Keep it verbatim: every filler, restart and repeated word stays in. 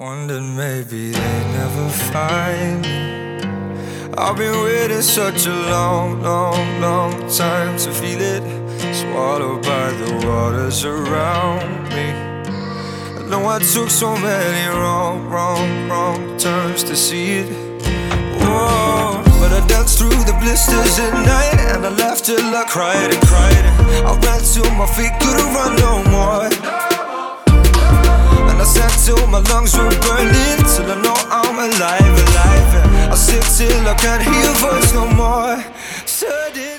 Wondered maybe they never find me. I've been waiting such a long, long, long time to feel it, swallowed by the waters around me. I know I took so many wrong, wrong, wrong turns to see it. Whoa, but I danced through the blisters at night, and I laughed till I cried and cried. I ran till my feet couldn't run no more, and I sang till my lungs were burning, till I know I'm alive, alive. I sing till I can't hear your voice no more. Suddenly